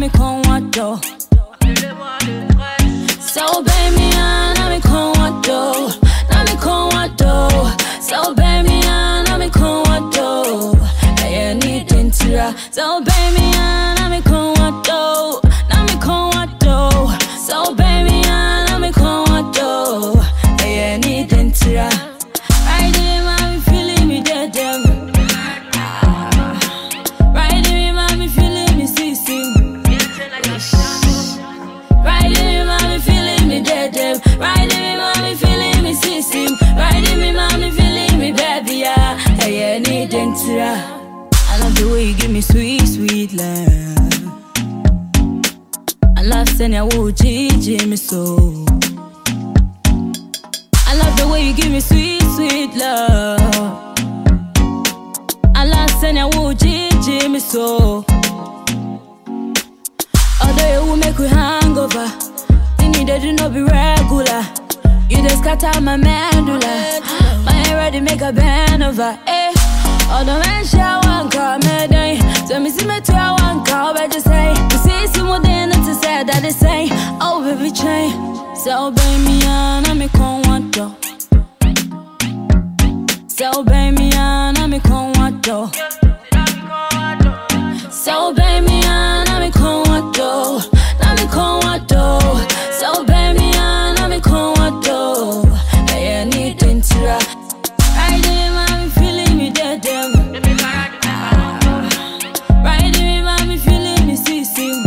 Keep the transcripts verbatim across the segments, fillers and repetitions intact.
me con wato. So baby, na me con wato, na me con wato. So baby, na me con wato. I need intira. So baby, na me con wato, na me con wato. So baby, na me con wato. I need intira. Right in my feeling me dead them. Right in my feeling me ceasing. Right in my feeling me dead them. Right in my feeling me ceasing. Right in my feeling me baby yeah. I need intira. I love the way you give me sweet, sweet love. I love sending a woo Gigi me so. I love the way you give me sweet, sweet love. I love sending a woo Gigi me so. Although you will make we hangover, you need to not be regular. You just cut out my medulla. My hair ready make a bend over. Eh. Although men shall one call me day. So me see me to a one call, but just say you see some more than to say that they say, oh baby chain. So baby, na me con wato. So baby, na me con wato. So baby, na me con wato, na me con wato. So baby, na me con wato. I need intira. Right in my feeling me dead them. Right in my feeling me ceasing.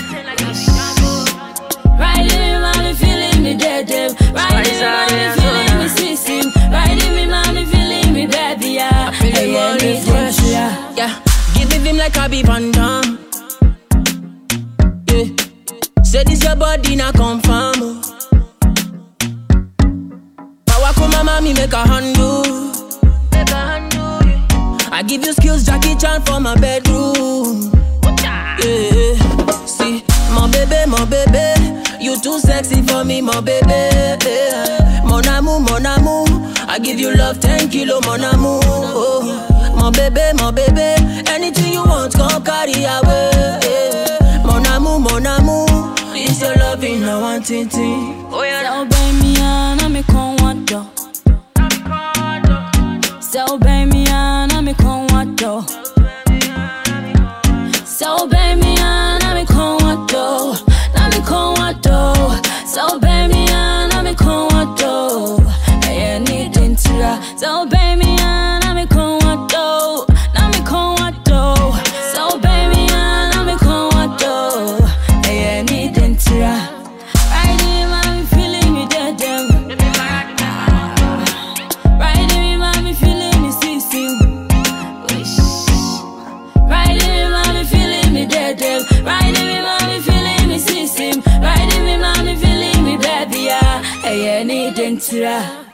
Right in my feeling me dead them. Right in my feeling me ceasing. Right in my feeling me baby yeah. I need intira. Yeah, give me vim like I be Van Damme. Yeah, say this your body na confirm. Oh. Power come mama me make a handle. Make a handle. Yeah. I give you skills Jackie Chan for my bedroom. Yeah, see my baby, my baby, you too sexy for me, my baby. Yeah. Mon amour, mon amour, I give you love ten kilo, mon amour. Oh. My baby, my baby, anything you want, come carry away. Yeah. Mon amour, mon amour, it's your loving, I want it. Oh yeah. So baby, na me con wato. So baby, na me con wato. So baby, na me con wato, na me con wato. So baby, na me con wato. I need intira. So baby, na me con wato, na me con wato. So baby, na me con wato. I need intira. Right in my feeling me dead them. Right in my feeling me ceasing. Right in my feeling me dead them. Right in my feeling me ceasing. Right in my feeling me baby yeah. I need intira.